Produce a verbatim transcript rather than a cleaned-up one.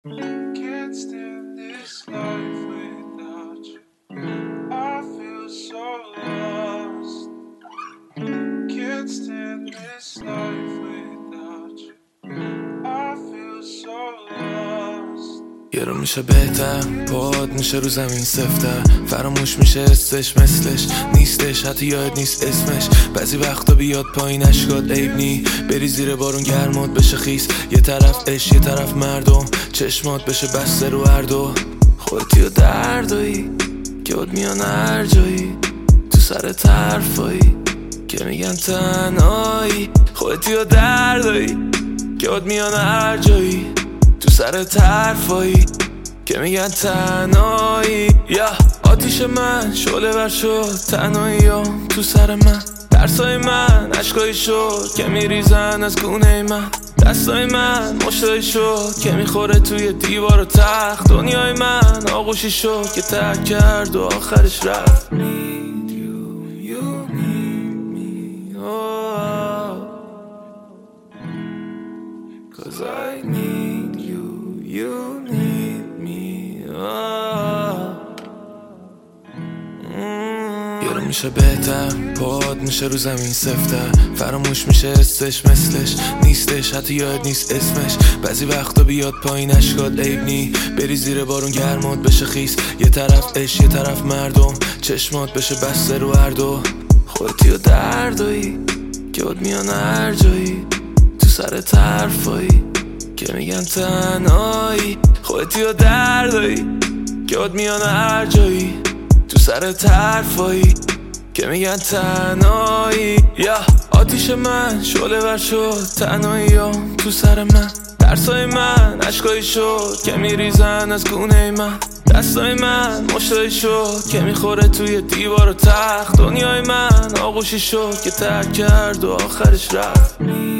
Can't stand this life without you. I feel so lost. Can't stand this life without you. I feel so lost. یه رو میشه بهتر، پاد میشه رو زمین سفتر، فراموش میشه استش مثلش نیستش، حتی یاد نیست اسمش. بعضی وقتا بیاد پایین اشکات عیب نی، بری زیر بارون گرمات بشه خیس. یه طرف عشق یه طرف مردم، چشمات بشه بسته رو هر دو. خودتی و دردایی که اد میان هر جایی، تو سر طرفایی که میگن تنهایی. خودتی و دردایی که اد میان هر جایی، تو سر طرفایی که میگن تنهایی. یا آتیش من شعله ور شد، تنهاییام تو سر من، ترسای من عشقایی شد که میریزن از گونه من. دستای من مشتایی شد که میخوره توی دیوار و تخت. دنیای من آغوشی شد که ترک کرد و آخرش رفت. Need you, you need me, oh, cause I need you, you need me, oh. یه رو میشه بهتر، پاد میشه رو زمین سفتر، فراموش میشه استش مثلش نیستش، حتی یاد نیست اسمش. بعضی وقتا بیاد پایین اشکات عیب نی، بری زیر بارون گرمات بشه خیس. یه طرف عشق یه طرف مردم، چشمات بشه بسته رو هر دو. خودتی و دردایی که اد میان هر جایی، تو سر طرفایی که میگن تنهایی. خودتی و دردایی که اد میان هر جایی، تو سر طرفایی که میگن تنهایی. یا آتیش من شعله ور شد، تنهاییام تو سر من، ترسای من عشقایی شد که میریزن از گونه من. دستای من مشتایی شد که میخوره توی دیوار و تخت. دنیای من آغوشی شد که ترک کرد و آخرش رفت.